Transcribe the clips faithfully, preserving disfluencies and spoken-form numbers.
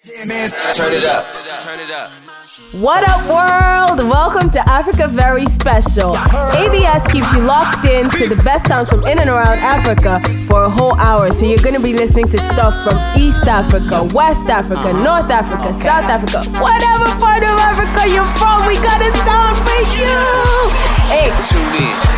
Turn it up. Turn it up. What up, world? Welcome to Africa Very Special. A V S keeps you locked in to the best sounds from in and around Africa for a whole hour. So you're going to be listening to stuff from East Africa, West Africa, North Africa, South Africa, whatever part of Africa you're from, we got a sound for you. Hey, Tune in.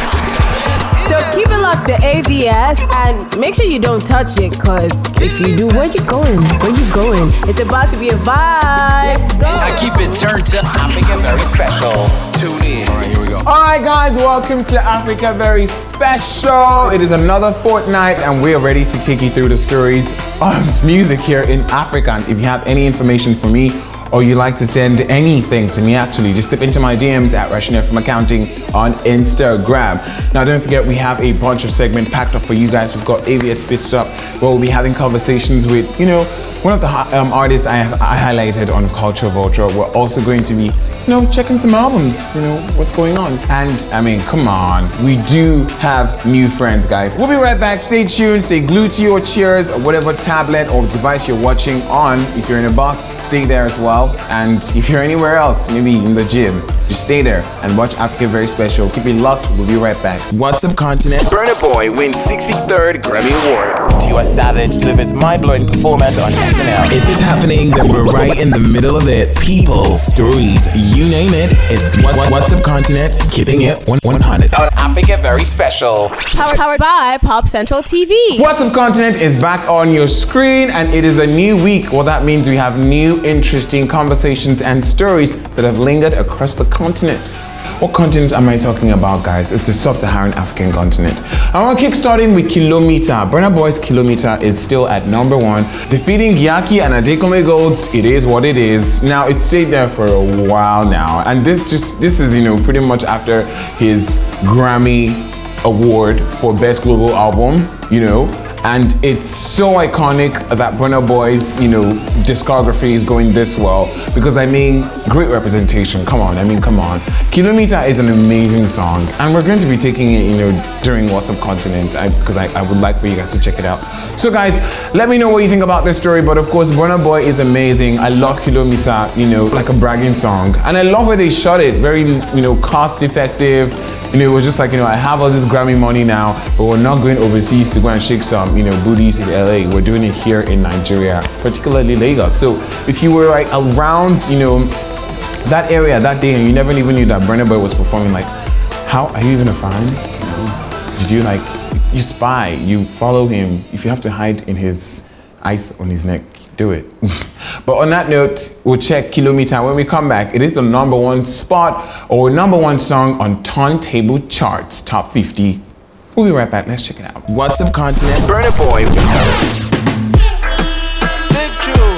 so keep it locked to A V S and make sure you don't touch it, cause if you do, where you going? Where you going? It's about to be a vibe. Let's go. I keep it turned to Africa Very Special. Tune in. All right, here we go. Alright guys, welcome to Africa Very Special. It is another fortnight and we are ready to take you through the stories of music here in Afrikaans. If you have any information for me or you like to send anything to me, actually, just slip into my D Ms at Russian F M Accounting on Instagram. Now don't forget, we have a bunch of segments packed up for you guys. We've got A V S Spits Up, where we'll be having conversations with, you know, one of the um, artists I have I highlighted on Culture Vulture. We're also going to be, you know, checking some albums, you know, what's going on. And I mean, come on, we do have new friends, guys. We'll be right back. Stay tuned, stay glued to your chairs or whatever tablet or device you're watching on. If you're in a bus, stay there as well. And if you're anywhere else, maybe in the gym, just stay there and watch Africa Very Special. Keep it locked, we'll be right back. What's Up Continent? Burna Boy wins sixty-third Grammy Award. Tiwa Savage delivers mind-blowing performance on S N L. If it's happening, then we're right in the middle of it. People, stories, you name it. It's what, what, What's Up Continent, keeping it one hundred on Africa Very Special. Powered, powered by Pop Central T V. What's Up Continent is back on your screen and it is a new week. Well, that means we have new interesting conversations and stories that have lingered across the continent. What continent am I talking about, guys? It's the sub-Saharan African continent. I want to kick starting with Kilometer. Burna Boy's Kilometer is still at number one, defeating Gyaki and Adekome Gold's It Is What It Is. Now, it stayed there for a while now, and this just this is, you know, pretty much after his Grammy Award for Best Global Album, you know. And it's so iconic that Burna Boy's, you know, discography is going this well because, I mean, great representation. Come on, I mean, come on. Kilometer is an amazing song, and we're going to be taking it, you know, during What's Up Continent because I, I, I would like for you guys to check it out. So, guys, let me know what you think about this story. But of course, Burna Boy is amazing. I love Kilometer, you know, like a bragging song, and I love where they shot it. Very, you know, cost-effective. You know, it was just like, you know, I have all this Grammy money now, but we're not going overseas to go and shake some, you know, booties in L A. We're doing it here in Nigeria, particularly Lagos. So if you were like around, you know, that area that day and you never even knew that Burna Boy was performing, like, how are you even a fan? You know, did you like, you spy, you follow him. If you have to hide in his ice on his neck, do it. But on that note, we'll check Kilometer. When we come back, it is the number one spot or number one song on Turntable Charts, top fifty. We'll be right back. Let's check it out. What's Up Continent? Burna Boy. Big tune.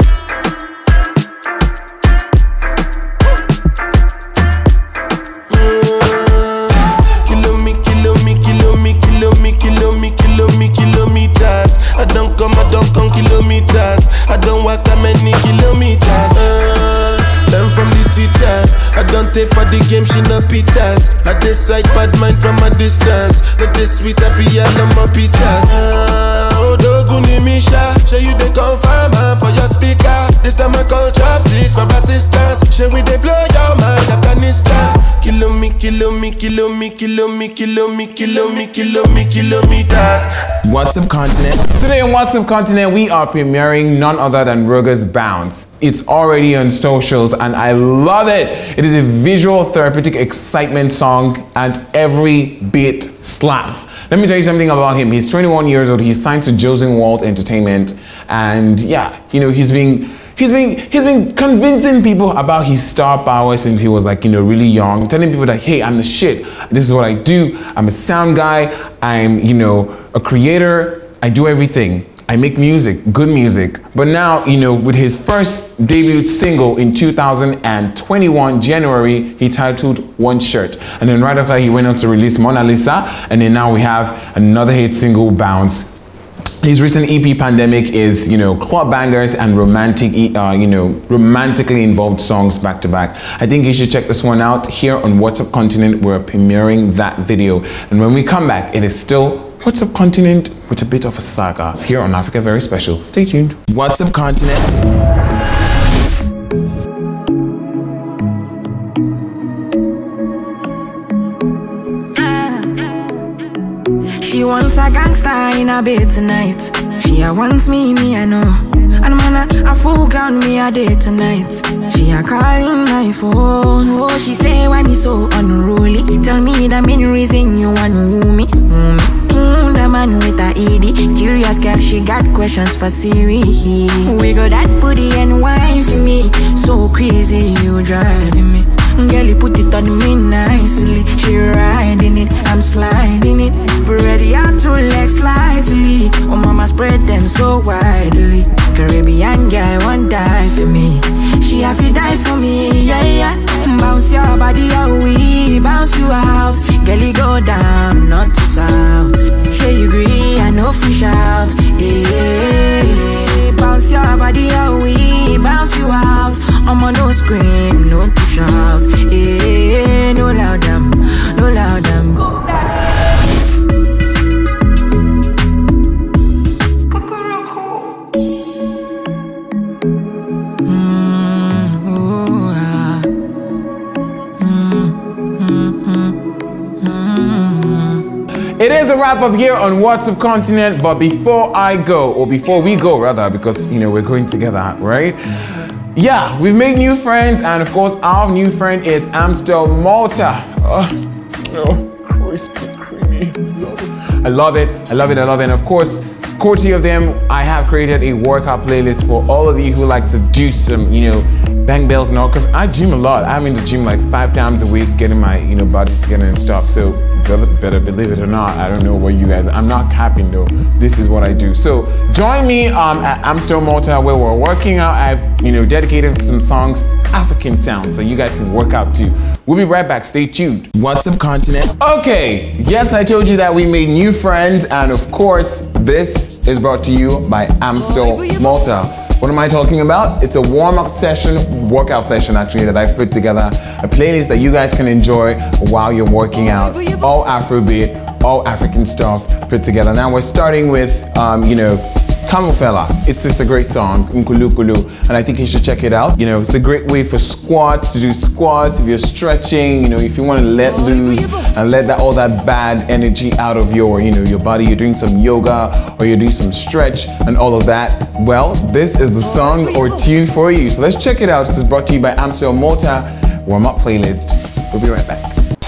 Kilo me, kilo me, kilo me, kilo me, kilo me, kilo me, kilometers. I don't come, I don't come kilometers. I don't walk that many kilometers. Uh, learn from the teacher. I don't take for the game, she no pitas. I decide bad mind from a distance. Not this sweet happy, I love my pitas. Uh, Odoguni Misha, show you the confirm for your speaker. This time I call chopsticks for assistance. Show we they blow your mind, Afghanistan. Kilo me, kilo me, kilo me, kilo me, kilo me, kilo me, kilo me, kilometers. What's Up Continent? Today on What's Up Continent, we are premiering none other than Ruger's Bounce. It's already on socials and I love it. It is a visual therapeutic excitement song and every bit slaps. Let me tell you something about him. He's twenty-one years old. He's signed to Josen World Entertainment, and yeah, you know, he's been He's been he's been convincing people about his star power since he was like, you know, really young, telling people that, hey, I'm the shit. This is what I do. I'm a sound guy. I'm, you know, a creator. I do everything. I make music, good music. But now, you know, with his first debut single in two thousand twenty-one, January, he titled One Shirt. And then right after, he went on to release Mona Lisa. And then now we have another hit single, Bounce. His recent E P Pandemic is, you know, club bangers and romantic, uh, you know, romantically involved songs back to back. I think you should check this one out. Here on What's Up Continent, we're premiering that video. And when we come back, it is still What's Up Continent with a bit of a saga. It's here on Africa Very Special. Stay tuned. What's Up Continent? star in a bed tonight. She a wants me, me I know. And man a, a full ground me a day tonight. She a calling my phone. Oh, she say why me so unruly. Tell me the main reason you want woo me. Woo me. Mm, the man with a E D. Curious girl, she got questions for Siri. We got that booty and wine for me. So crazy, you driving me. Girl, you put it on me nicely. She riding it, I'm sliding it. Spread out two legs slightly. Oh, mama spread them so widely. Caribbean girl won't die for me. She have to die for me, yeah, yeah. Bounce your body out, we bounce you out. Girl, you go down, not to south. Sure you agree, I know fish out. Yeah, bounce your body out, we bounce you out. I'm on no scream, no to shout. Yeah, no loud them, no loud them. It is a wrap up here on What's Up Continent, but before I go, or before we go rather, because you know we're going together, right? Yeah, we've made new friends, and of course our new friend is Amstel Malta. Oh, oh crispy, creamy. I love it. I love it. I love it. And of course, courtesy of them, I have created a workout playlist for all of you who like to do some, you know, bang bells and all. Because I gym a lot. I'm in the gym like five times a week, getting my, you know, body together and stuff. So better believe it or not, I don't know what you guys, I'm not capping though. This is what I do. So join me um, at Amstel Malta, where we're working out. I've, you know, dedicated some songs, African sounds, so you guys can work out too. We'll be right back. Stay tuned. What's Up Continent? Okay, yes, I told you that we made new friends, and of course, this is brought to you by Amstel Malta. What am I talking about? It's a warm-up session, workout session actually, that I've put together. A playlist that you guys can enjoy while you're working out. All Afrobeat, all African stuff put together. Now we're starting with, um, you know, Camel Fella. It's just a great song, Nkulu Kulu, and I think you should check it out. You know, it's a great way for squats, to do squats, if you're stretching, you know, if you want to let loose and let that all that bad energy out of your, you know, your body, you're doing some yoga or you're doing some stretch and all of that. Well, this is the song or tune for you. So let's check it out. This is brought to you by Amstel Malta warm-up playlist. We'll be right back.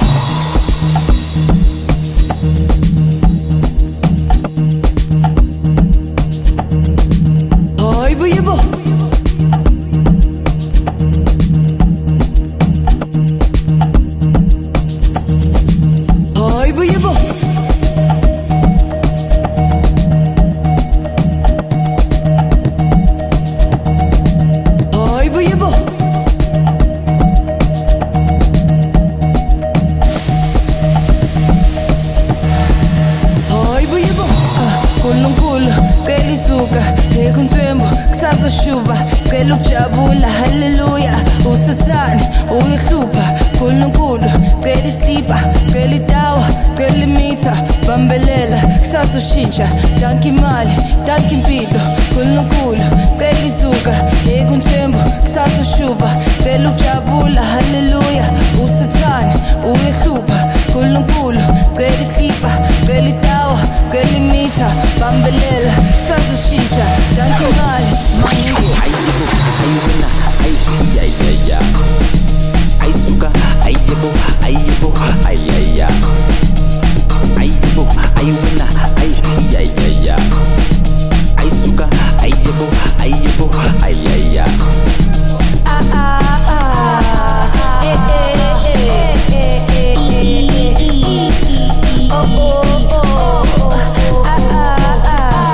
Danki mali, danki mpilo, kulunkulu, celi zuka, ekuntembo, kusasa shuba, celi ukujabula, hallelujah, usithani, uyehlupha, kulunkulu, celi klipa, celi tawa, celi mitha, bambelela, kusasa shintsha, danki mali, mangu. Ayibo, ayiwena, ayiyayaya, ayisuka, ayibo, ayibo, ayaya, ayibo, ayiwena. Yeah, yeah, yeah. I suka, I yebo, I yebo, ay, ay, yeah. Ah, ah, ah. Eh, eh, eh, eh, eh, eh, eh. Oh, oh, oh. Ah, ah, ah.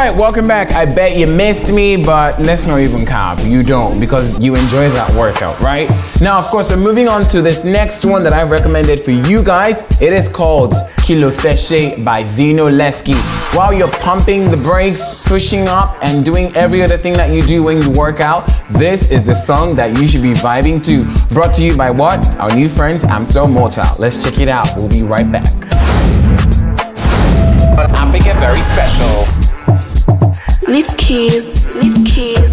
right, welcome back. I bet you missed me, but let's not even cap. You don't, because you enjoy that workout, right? Now, of course, we're moving on to this next one that I've recommended for you guys. It is called Kilo Feshe by Zino Lesky. While you're pumping the brakes, pushing up, and doing every other thing that you do when you work out, this is the song that you should be vibing to. Brought to you by what? Our new friends, Amstel Mortal. Let's check it out. We'll be right back. Africa very special. Lift keys, lift keys.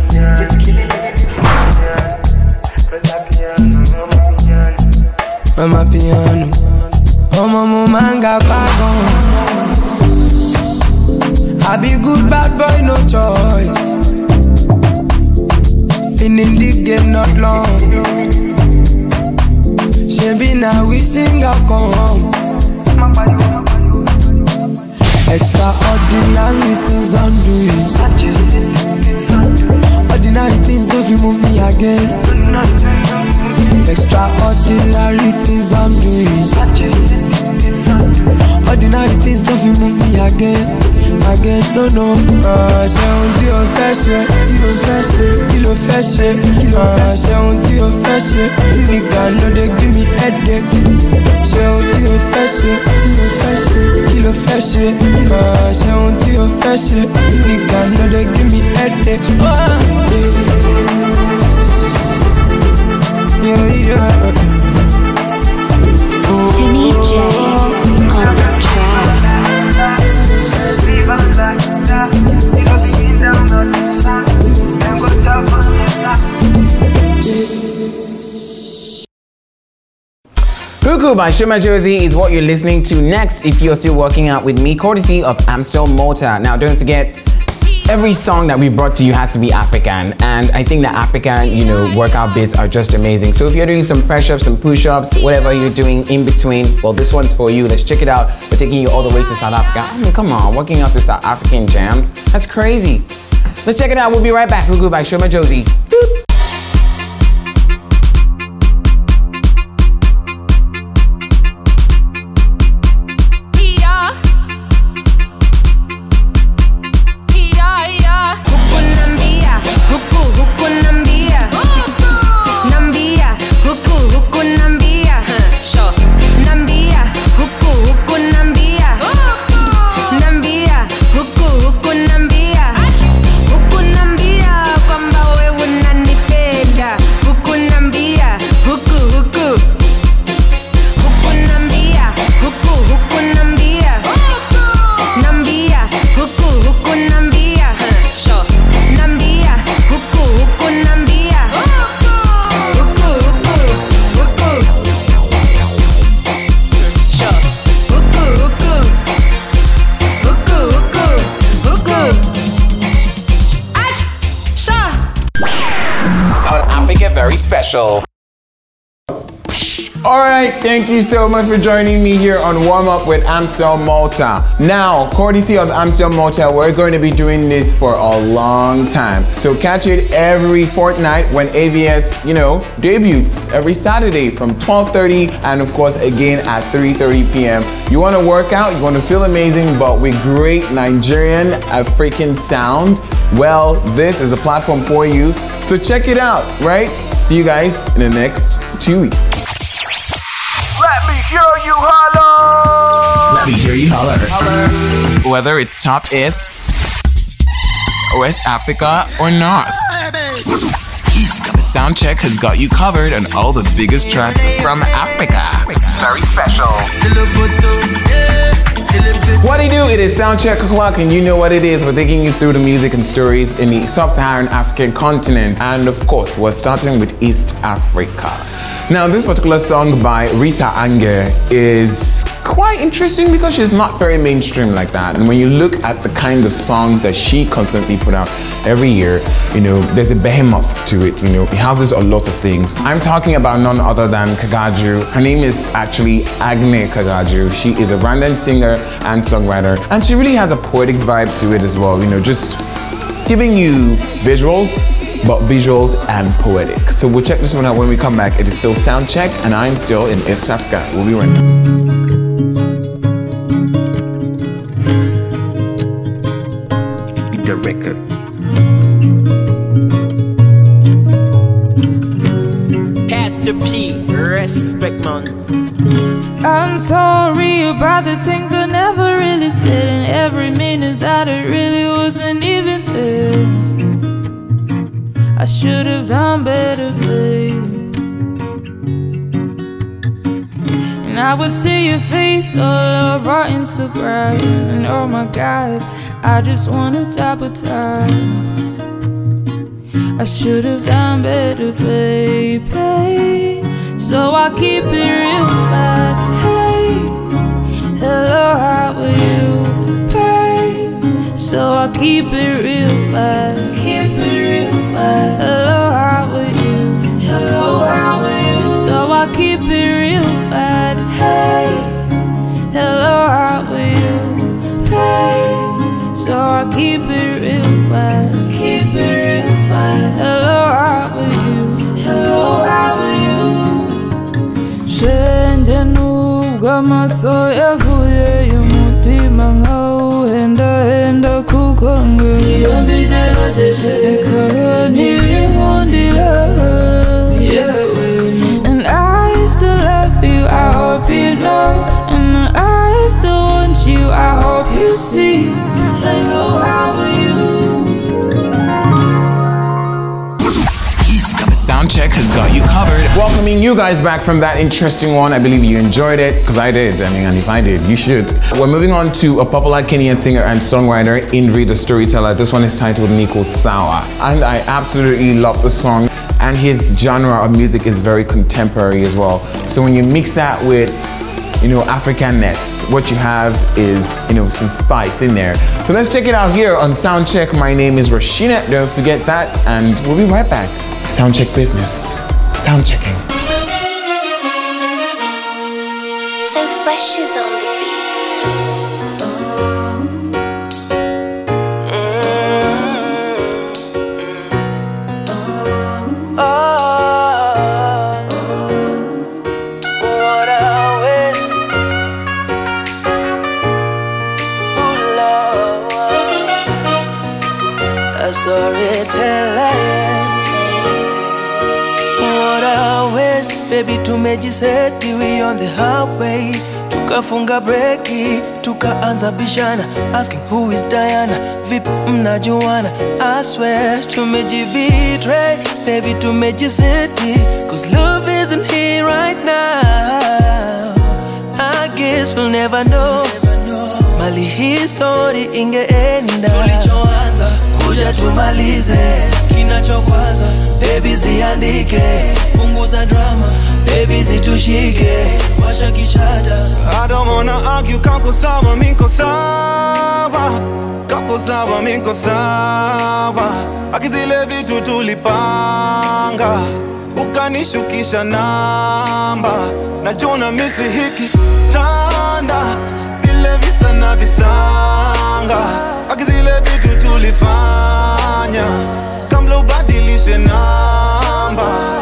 I'm a piano. I'm a manga bagon. I be good bad boy, no choice. Been in the game not long. She be now we sing a come. Extraordinary things I'm doing. Ordinary things don't you move me again. Extraordinary things I'm doing. Ordinary things don't you move me again. Again, no, no. Ah, ṣe ohun tí o fẹ́ ṣe, tí o fẹ́ ṣe, kí ló fẹ́ ṣe. Ah, ṣe ohun tí o fẹ́ ṣe, nigga no dey give me headache. Ṣe ohun tí o fẹ́ ṣe, tí o fẹ́ ṣe, kí ló fẹ́ ṣe. Ah, ṣe ohun tí o fẹ́ ṣe, nigga no dey give me headache. Ah, yeah, yeah. Timmy J on the track. Huku by Shuma Josie is what you're listening to next if you're still working out with me, courtesy of Amstel Mortar. Now, don't forget, every song that we brought to you has to be African, and I think the African, you know, workout bits are just amazing. So if you're doing some press-ups, some push-ups, whatever you're doing in between, well, this one's for you. Let's check it out. We're taking you all the way to South Africa. I mean, come on, working out to South African jams. That's crazy. Let's check it out. We'll be right back. Huku by Shuma Josie. Boop. Very special. All right, thank you so much for joining me here on Warm Up with Amstel Malta. Now, courtesy of Amstel Malta, we're going to be doing this for a long time. So catch it every fortnight when A V S, you know, debuts every Saturday from twelve thirty and of course again at three thirty p m You want to work out, you want to feel amazing, but with great Nigerian African sound? Well, this is a platform for you. So check it out, right? See you guys in the next two weeks. Let me hear you holler. Let me hear you holler. Holler. Whether it's Top East, West Africa, or North, Soundcheck has got you covered on all the biggest tracks from Africa. Very special. What do you do? It is Soundcheck o'clock, and you know what it is. We're taking you through the music and stories in the sub-Saharan African continent. And of course, we're starting with East Africa. Now, this particular song by Rita Ange is quite interesting because she's not very mainstream like that. And when you look at the kinds of songs that she constantly put out every year, you know, there's a behemoth to it. You know, it houses a lot of things. I'm talking about none other than Kagaju. Her name is actually Agne Kagaju. She is a Rwandan singer and songwriter, and she really has a poetic vibe to it as well. You know, just giving you visuals, but visuals and poetic. So we'll check this one out when we come back. It is still Soundcheck, and I'm still in East Africa. We'll be right back. Mega record. Pastor P, respect man. I'm sorry about the things I never really said, and every minute that it really wasn't even there. I should have done better, babe. And I would see your face all over Instagram, and oh my God, I just wanna tap a time. I should have done better, baby. So I keep it real bad. Hey, hello, how are you, babe? So I keep it real bad. Keep it real bad. Hello, how are you? Hello, how are you? So I keep it real bad. Hey, hello, how are you, babe? So I keep it real bad. Keep it real bad. Hello, how are you? Hello, how are you? Shende nuga masoya vuye yumutima ngawuhenda henda kukonge yambidela desheka nibingundila. And I still love you, I hope you know. And I still want you, I hope you see. Hello, how are you? Soundcheck has got you covered. Welcoming you guys back from that interesting one. I believe you enjoyed it, because I did. I mean, and if I did, you should. We're moving on to a popular Kenyan singer and songwriter, Indri the Storyteller. This one is titled Niko Sawa. And I absolutely love the song. And his genre of music is very contemporary as well. So when you mix that with, you know, Africanness, what you have is, you know, some spice in there. So let's check it out here on Soundcheck. My name is Rashina. Don't forget that. And we'll be right back. Soundcheck business. Sound checking. So Fresh is on the beat. Oh, what a waste. Ooh, love, a storyteller. What a waste, baby, tumejiseti we on the highway. Tukafunga breki, tukaanza bishana, asking who is Diana, vipi mnajuana. I swear, tumejibetray, baby, tumejiseti, cause love isn't here right now. I guess we'll never know, mali hii story ingeenda. Tulichoanza, kuja tumalize, kinachokwaza, baby ziandike, punguza drama, baby zitushike, washa kishada. I don't wanna argue, kako sawa, miko sawa, kako sawa, miko sawa. Akizile vitu tulipanga, ukanishukisha namba, najuna misi hiki tanda, vile visa na visanga. Akizile vitu tulifanya, kamla ubadilishe namba.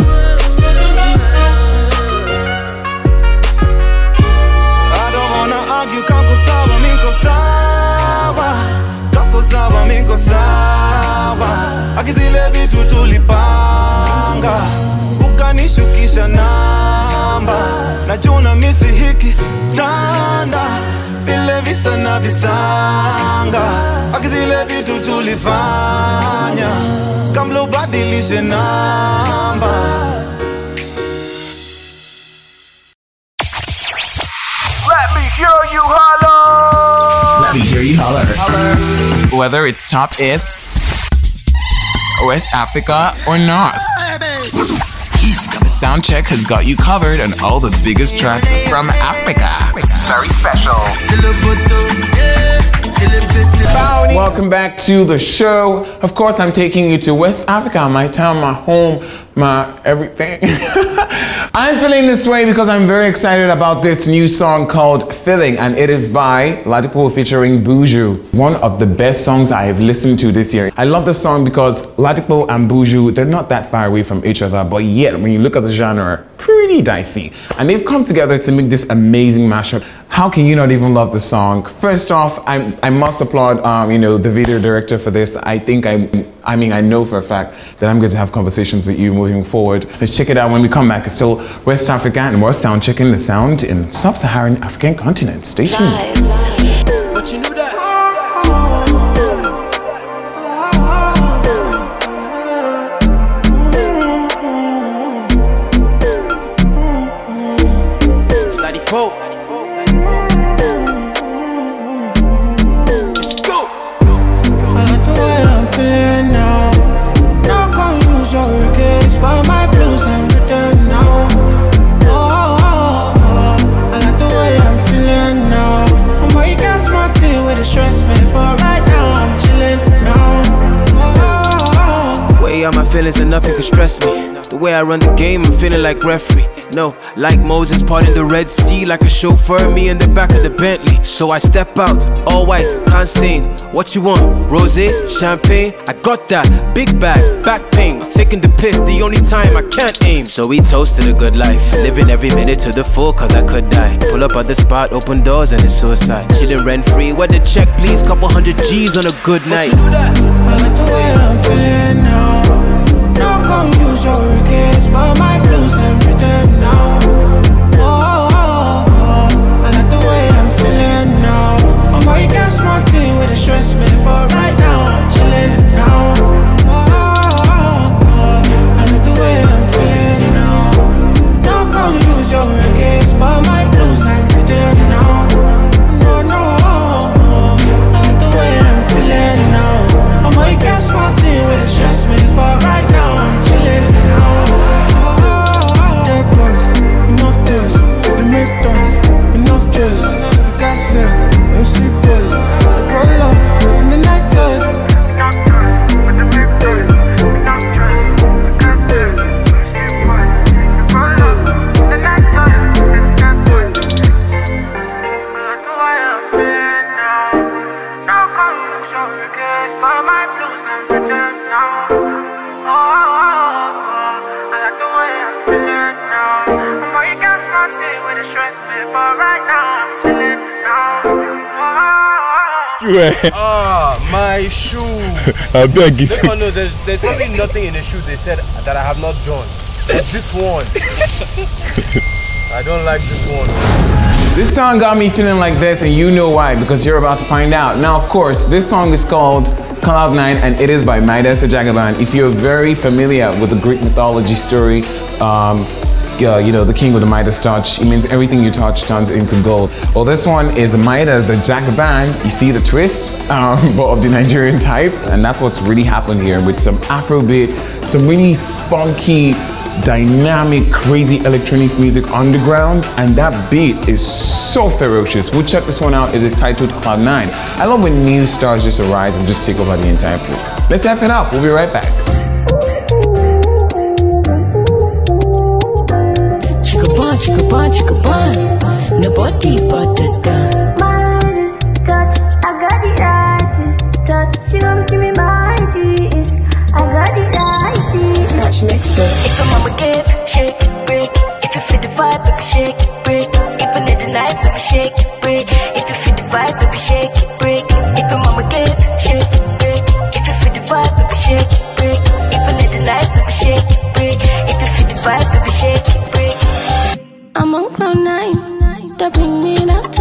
I don't wanna argue, kako sawa, miko sawa, kako sawa, miko sawa. Akizile vitu tulipanga, ukanishukisha namba, najuna misi hiki tanda, vile visa na visanga. Akizile vitu tulifanya, kamla ubadilishe namba. Let me hear you holler. Let me hear you holler. Whether it's top East, West Africa, or North, Soundcheck has got you covered on all the biggest tracks from Africa. Very special. Welcome back to the show. Of course, I'm taking you to West Africa, my town, my home, my everything. I'm feeling this way because I'm very excited about this new song called Feeling, and it is by Ladipo featuring Buju. One of the best songs I have listened to this year. I love the song because Ladipo and Buju, they're not that far away from each other, but yet when you look at the genre, pretty dicey. And they've come together to make this amazing mashup. How can you not even love the song? First off, I I must applaud, um, you know, the video director for this. I think I, I mean, I know for a fact that I'm going to have conversations with you moving forward. Let's check it out when we come back. It's still West Africa and more sound checking the sound in sub-Saharan African continent. Stay tuned. But you knew that. Study Pope. Feeling now, not gonna use your regrets, but my blues I'm written now. Oh, oh, oh, oh, I like the way I'm feeling now. I'm why you got smart tea with the stress me, but right now I'm chilling now. Oh, oh, oh. Way out my feelings and nothing can stress me. The way I run the game, I'm feeling like referee. No, like Moses parting the Red Sea, like a chauffeur, me in the back of the Bentley. So I step out, all white, can't stain. What you want? Rosé, champagne? I got that, big bag, back pain. Taking the piss, the only time I can't aim. So we toasted a good life, living every minute to the full, cause I could die. Pull up at the spot, open doors and it's suicide. Chilling rent free, where the check please, couple hundred G's on a good night. I like the way I'm feeling now. Not gonna use your regrets, but my blues I'm written now. Oh, oh, oh, oh, I like the way I'm feeling now. I'm why you got smart tea with the stress me, but right now I'm chilling now. Oh, oh, oh, oh, I like the way I'm feeling now. Not gonna use your regrets, but my blues I'm written now. No, no, oh, oh, I like the way I'm feeling now. I'm why you got smart tea with the stress me, but right now I'm chilling now. Oh, oh, oh. Dead boys, enough dust, they make dust, enough dress, gas fail, M C boys, roll up, and the nice dust. Ah, my shoe. I beg you. No one knows there's, there's probably nothing in the shoe they said that I have not done. But this one, I don't like this one. This song got me feeling like this, and you know why, because you're about to find out. Now, of course, this song is called Cloud nine, and it is by Midas the Jagaban. If you're very familiar with the Greek mythology story, um, Uh, you know, the king with the Midas touch, it means everything you touch turns into gold. Well, this one is Midas, the Jagaban. You see the twist, um, but of the Nigerian type, and that's what's really happened here with some Afrobeat, some really spunky, dynamic, crazy electronic music underground, and that beat is so ferocious. We'll check this one out. It is titled Cloud nine. I love when new stars just arise and just take over the entire place. Let's F it up. We'll be right back. Chicka bun, chicka bun, nobody but the done. My touch, I got the right touch. She gon' give me my teeth. I got the right Touch mixed up. If I'm on a give, shake, break. If you feel the vibe, baby, shake, break. Even in the night, baby, shake, break. If you feel the vibe, baby, shake, break. If I'm on a give, shake, break. If you feel the vibe, baby, shake, break. Even in the night, baby, shake, break. If you feel the vibe, baby, shake, break. I'm on cloud nine, that bring me up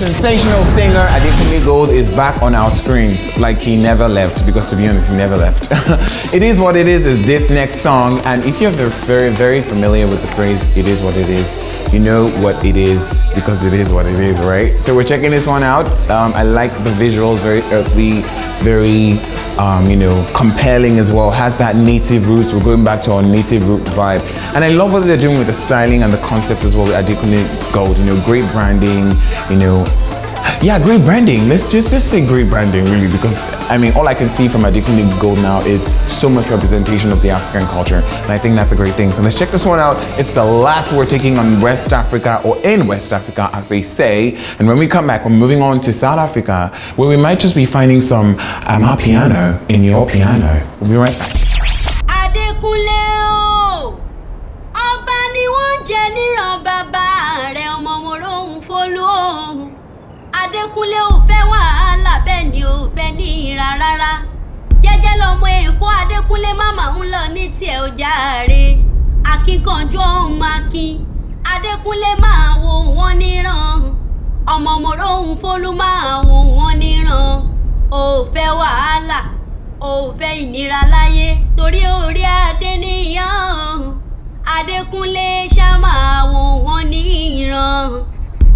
sensational singer Adekunle Gold is back on our screens like he never left, because to be honest, he never left. It is what it is is this next song, and if you're very, very familiar with the phrase, it is what it is, you know what it is because it is what it is, right? So we're checking this one out. Um, I like the visuals, very earthly, very, um, you know, compelling as well. Has that native roots. We're going back to our native root vibe. And I love what they're doing with the styling and the concept as well with Adekunle Gold. You know, great branding, you know, yeah, great branding. Let's just, just say great branding, really, because I mean, all I can see from Adekunle Gold now is so much representation of the African culture, and I think that's a great thing. So let's check this one out. It's the last we're taking on West Africa, or in West Africa, as they say. And when we come back, we're moving on to South Africa, where we might just be finding some um, our piano in your piano. We'll be right back. Adekunle o, ọba ni wọ́n jẹ níran bàbá rẹ̀, ọmọ mòró ń folú o. Adekunle ò fẹ́ wàhálà, bẹ́ẹ̀ ni ò fẹ́ ní ìrà rárá. Jẹ́jẹ́ lọmọ Èkó, Adekunle màmá ń lọ ní tiẹ̀ ó jàre. Akíkanjú ọ̀hún akin, Adekunle máa wo wọ́n níran. Ọmọ mòró ń folú máa wo wọ́n níran. Ò fẹ́ wàhálà, ò fẹ́ ìnira láyé, torí orí adé níyàn. Adekunle ṣá máa wo wọ́n níran.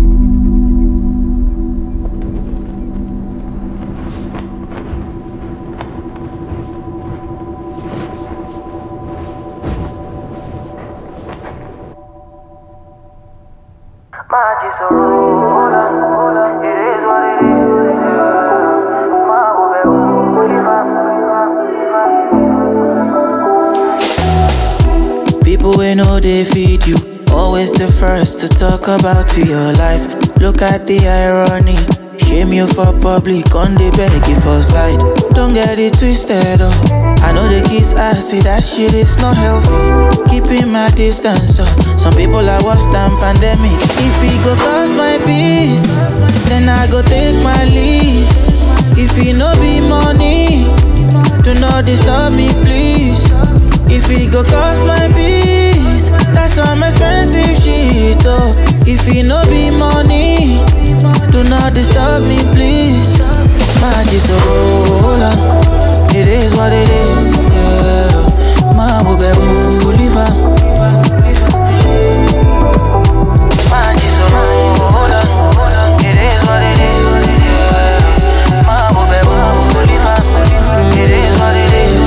People we know they feed you, always the first to talk about your life. Look at the irony, shame you for public, on the beg you for side. Don't get it twisted up, I know the kiss ass, see that shit is not healthy. Keeping my distance up, some people are worse than pandemic. If it go cause my peace, then I go take my leave. If it no be money, do not disturb me please. If it go cost my peace, that's some expensive shit, oh. If it no be money, do not disturb me, please. My just roll on, it is what it is, yeah. My will be live on. My just roll on, it is what it is, yeah. My will be live on. It is what it is.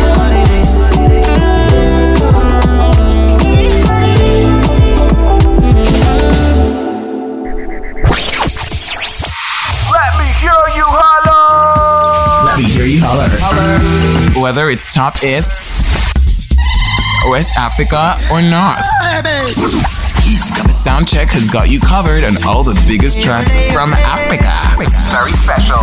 Whether it's top East, West Africa, or North, Soundcheck has got you covered on all the biggest tracks from Africa. Very special.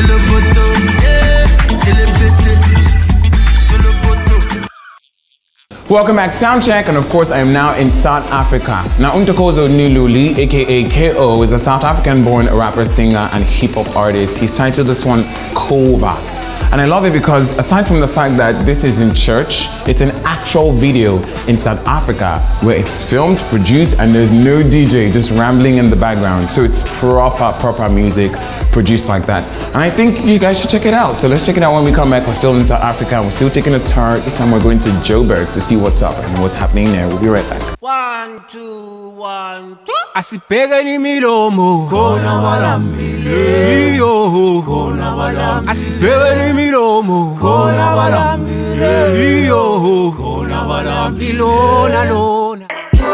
Welcome back, Soundcheck, and of course I am now in South Africa. Now Umtakozo Niluli, aka K O, is a South African-born rapper, singer, and hip-hop artist. He's titled this one Kova. And I love it because aside from the fact that this is in church, it's an actual video in South Africa where it's filmed, produced, and there's no D J just rambling in the background. So it's proper, proper music produced like that. And I think you guys should check it out. So let's check it out when we come back. We're still in South Africa. We're still taking a tour. This time we're going to Joburg to see what's up and what's happening there. We'll be right back. One, two, one, two. Asipega ni milomo kona walambile yo kona walambile asipega ni milomo kona walambile yo kona walambile lona lona.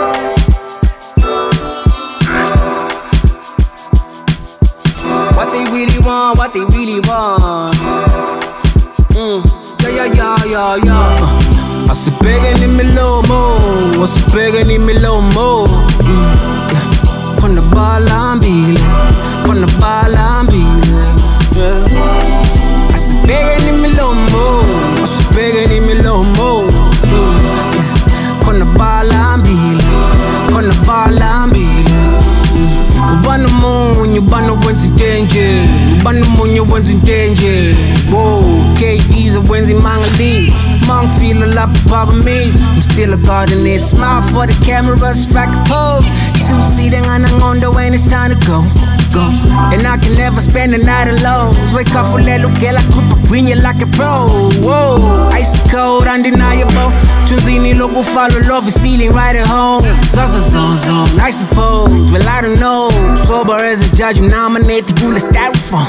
What they really want, what they really want. Mm. Yeah, yeah, yeah, yeah, yeah. Asipega ni milomo, asipega ni milomo. Mm. Kona balambile, kona balambile, yeah. Asipega ni milomo, asipega ni milomo, yeah. Kona balambile, kona balambile. Ubana moon, you banna went in danger. Ubana moon, you went in danger. Whoa, K E's a Wednesday Mangali. Monk feel a lot above me. I'm still a gardener. Smile for the camera, strike a pose. Two seating and I'm on the way, and it's time to go. go. And I can never spend the night alone. Soy cafulelo que la culpa bring you like a pro. Whoa, ice cold, undeniable. Tunzini local follow love is feeling right at home. Zaza zozo, I suppose. Well, I don't know. Sober as a judge, you nominate to do the styrofoam.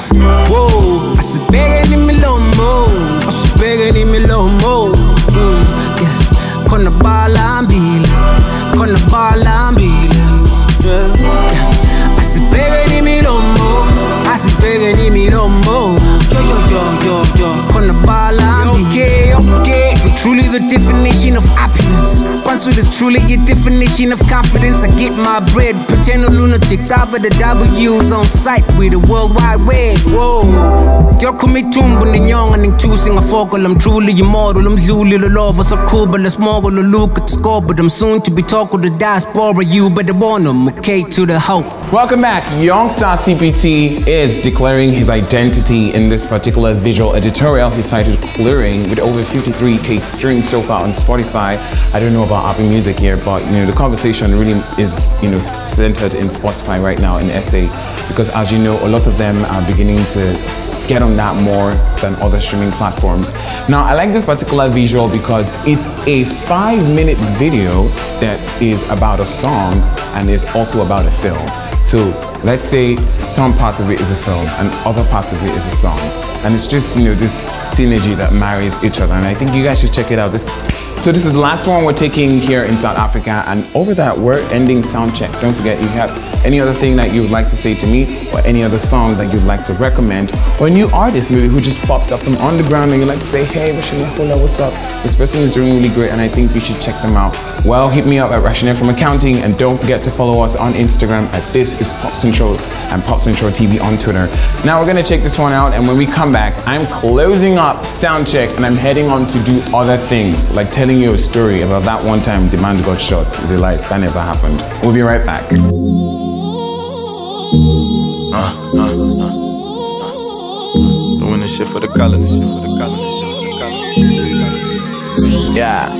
Whoa, I said begging in me low mo. I said begging in me low mo. Mm, yeah. Con the ball I'm beating. Con the ball I'm beating. Yeah, yeah. I said begging in me low mo. I said begging in me low mo. Yo, yo, yo, yo, yo. Con the ball I'm beating. Okay, okay. I'm truly the definition of opulence. Pansu is truly your definition of confidence. I get my bread, pretend a lunatic. Top of the W's on site with the World Wide Web. Whoa. Yo kumi tumbo ni nyonga ning choosing a focal. I'm truly immortal. I'm zulu the love so cool, but let's mogul to look at the score. But I'm soon to be talking to the diaspora. You better want them, okay, to the hope. Welcome back. Youngstar C P T is declaring his identity in this particular visual editorial. He cited Clearing with over fifty-three K streams so far on Spotify. I don't know about Apple Music here, but you know the conversation really is you know centered in Spotify right now in S A, because as you know a lot of them are beginning to get on that more than other streaming platforms. Now I like this particular visual because it's a five minute video that is about a song and is also about a film. So let's say some parts of it is a film and other parts of it is a song. And it's just, you know, this synergy that marries each other. And I think you guys should check it out. This, so this is the last one we're taking here in South Africa. And over that, we're ending sound check. Don't forget, if you have any other thing that you would like to say to me or any other song that you'd like to recommend or a new artist maybe who just popped up from underground and you'd like to say, hey, Rashina, hola, what's up? This person is doing really great and I think you should check them out. Well, hit me up at Rashina from Accounting and don't forget to follow us on Instagram at This Is Pop Central and Pop Central T V on Twitter. Now we're gonna check this one out and when we come back, I'm closing up sound check and I'm heading on to do other things like telling you a story about that one time Demand got shot. Is it like that never happened? We'll be right back. Uh, uh, doing this shit for the colors. Yeah.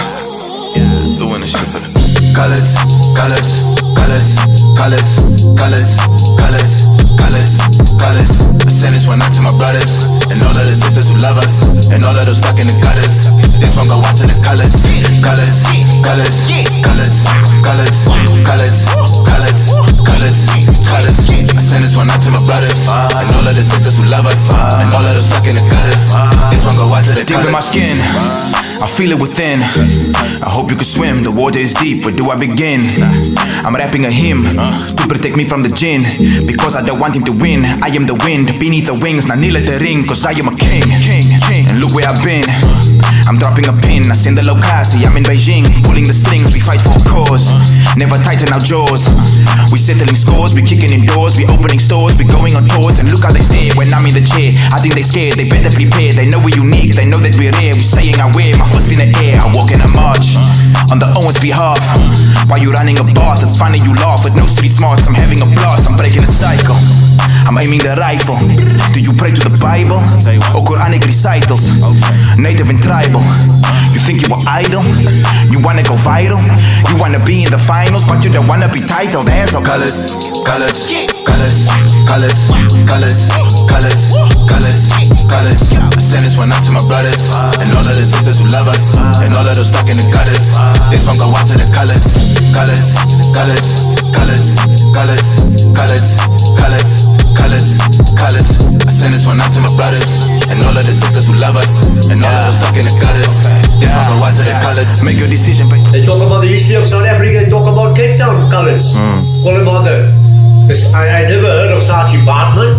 Yeah. Doing this shit for the colors, colors, colors, colors, colors, colors, colors, colors. I send this one out to my brothers and all of the sisters who love us and all of those stuck in the gutters. This one go out to the colors, colors, colors, colors, colors, colors, colors, colors, colors. I send this one out to my brothers and all of the sisters who love us and all of those stuck in the gutters. This one go out to the colors. Deep in my skin, I feel it within. I hope you can swim, the water is deep, where do I begin? I'm rapping a hymn to protect me from the jinn, because I don't want him to win. I am the wind beneath the wings, na kneel at the ring, cause I am a king. And look where I've been, I'm dropping a pin, I send the locazi, I'm in Beijing, pulling the strings, we fight for a cause. Never tighten our jaws, we settling scores, we kicking in doors, we opening stores, we going on tours, and look how they stare when I'm in the chair. I think they scared, they better prepare, they know we're unique, they know that we're rare, we saying I wear my first in the air, I walk in a march on the Owens behalf. While you running a bath, it's funny you laugh with no street smarts. I'm having a blast, I'm breaking a cycle. I'm aiming the rifle. Do you pray to the Bible or Quranic recitals? Native and tribal. You think you were idle? You wanna go viral? You wanna be in the finals, but you don't wanna be titled as a colors, colors, colors, colors, colors, colors, colors, colors. I send this one out to my brothers and all of the sisters who love us and all of those stuck in the gutters. This one go out to the colors, colors, colors, colors, colors, colors, colors, colors, colors. I send this one out to my brothers and all of the sisters who love us and all of those stuck in the gutters. This one go out to the colors. Make your decision based. They talk about the history of South Africa. They talk about Cape Town colors. What about the? I, I never heard of Saatchi Baartman.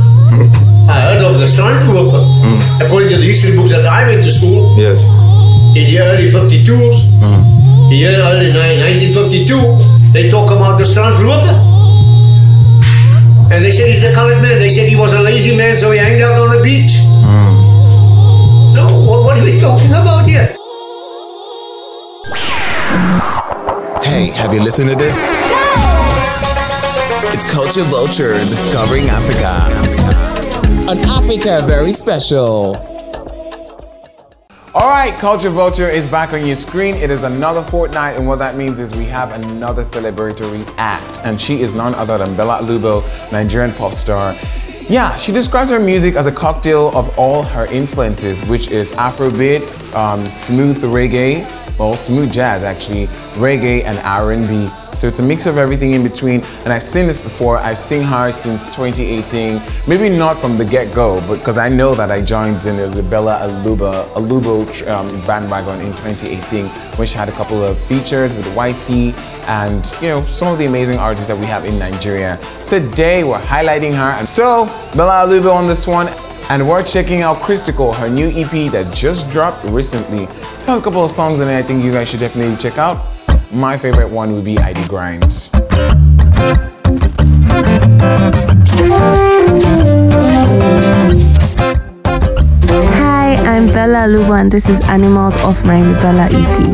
I heard of the Strandloper. Mm. According to the history books that I went to school, yes, in the early fifty-twos, mm. the year early nineteen fifty-two, they talk about the Strandloper. And they said he's the colored man. They said he was a lazy man, so he hanged out on the beach. Mm. So what, what are we talking about here? Hey, have you listened to this? It's Culture Vulture discovering Africa. An Africa very special. All right. right, Culture Vulture is back on your screen. It is another fortnight, and what that means is we have another celebratory act, and she is none other than Bella Alubo, Nigerian pop star. Yeah, she describes her music as a cocktail of all her influences, which is Afrobeat, um, smooth reggae, well, smooth jazz actually, reggae and R and B. So it's a mix of everything in between, and I've seen this before. I've seen her since twenty eighteen, maybe not from the get-go, but because I know that I joined in the Bella Alubo, Alubo um, bandwagon in twenty eighteen, which had a couple of features with Y C and, you know, some of the amazing artists that we have in Nigeria. Today we're highlighting her, and so Bella Alubo on this one, and we're checking out Christical, her new E P that just dropped recently. There's a couple of songs in it I think you guys should definitely check out. My favorite one would be I D Grind. Hi, I'm Bella Alubo and this is Animals off my Rebella E P.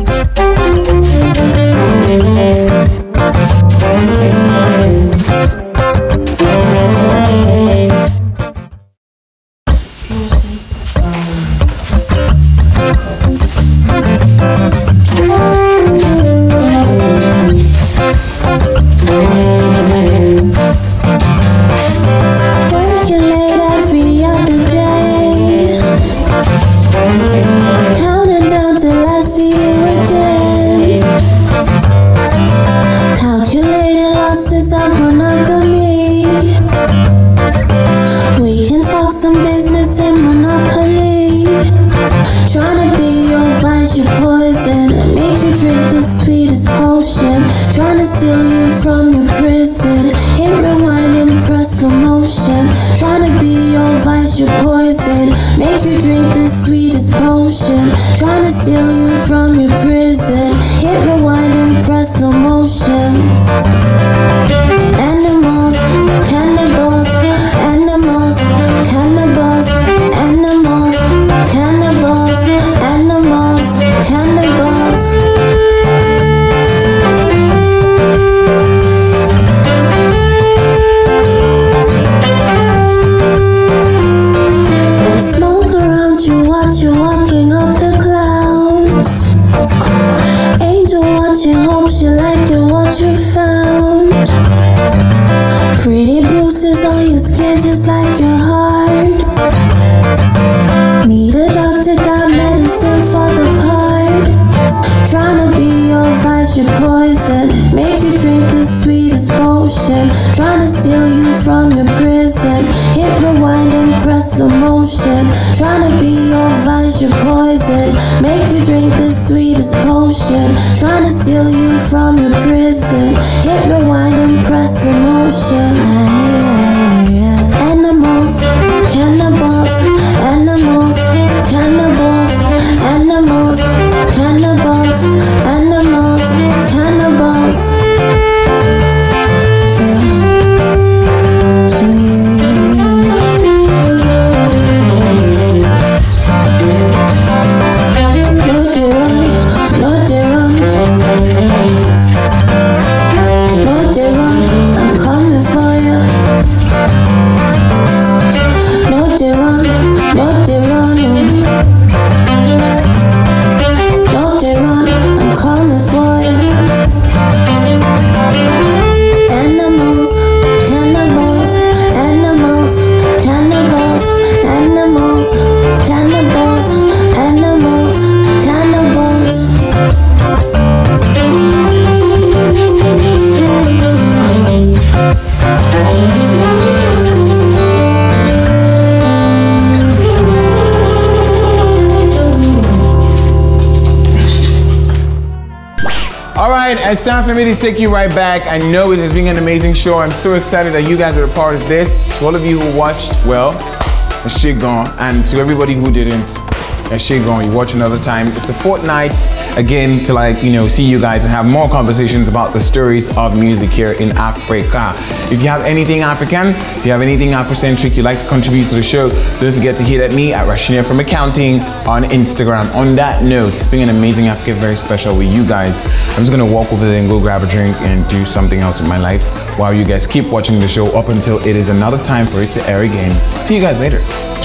Tryna be your vice, your poison. Make you drink the sweetest potion. Tryna steal you from your prison. Hit rewind and press slow motion. Tryna be your vice, your poison. Make you drink the sweetest potion. Tryna steal you from your prison. Hit rewind and press slow motion. Animals, cannibals, animals, cannibals, animals, cannibals, animals, cannibals. Smoke around you, watch you walking up the clouds. Angel watching, hope she like it, what you found. Pretty bruises on your skin, just like your heart. Need a doctor, got medicine for the part. Tryna be your vice, your poison. Make you drink the sweetest potion. Tryna steal you from your prison. Hit rewind and press slow motion. Tryna be your vice, your poison. Make you drink the sweetest potion. Tryna steal you from your prison. Hit rewind and press slow motion. Animals, cannibals, animals, cannibals, animals, cannibals, animals, cannibals. No they run, no they run, no they run. I'm coming for you. No they run, no they run, no they run. I'm coming for you. Animals, cannibals, animals, cannibals, animals, cannibals, animals, cannibals. All right, it's time for me to take you right back. I know it has been an amazing show. I'm so excited that you guys are a part of this. To all of you who watched, well, a shit gone. And to everybody who didn't, a shit gone. You watch another time. It's a fortnight again to, like, you know, see you guys and have more conversations about the stories of music here in Africa. If you have anything African, if you have anything Afrocentric you'd like to contribute to the show, don't forget to hit at me at Rashnia from Accounting on Instagram. On that note, it's been an amazing Africa Very Special with you guys. I'm just gonna walk over there and go grab a drink and do something else with my life while you guys keep watching the show up until it is another time for it to air again. See you guys later.